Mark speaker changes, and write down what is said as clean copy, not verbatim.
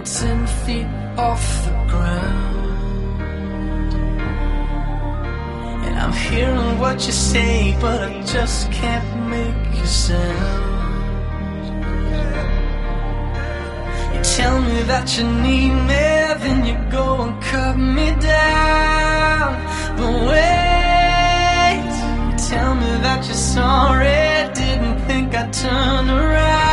Speaker 1: 10 feet off the ground, and I'm hearing what you say, but I just can't make a sound. You tell me that you need me, then you go and cut me down. But wait, you tell me that you're sorry, didn't think I'd turn around.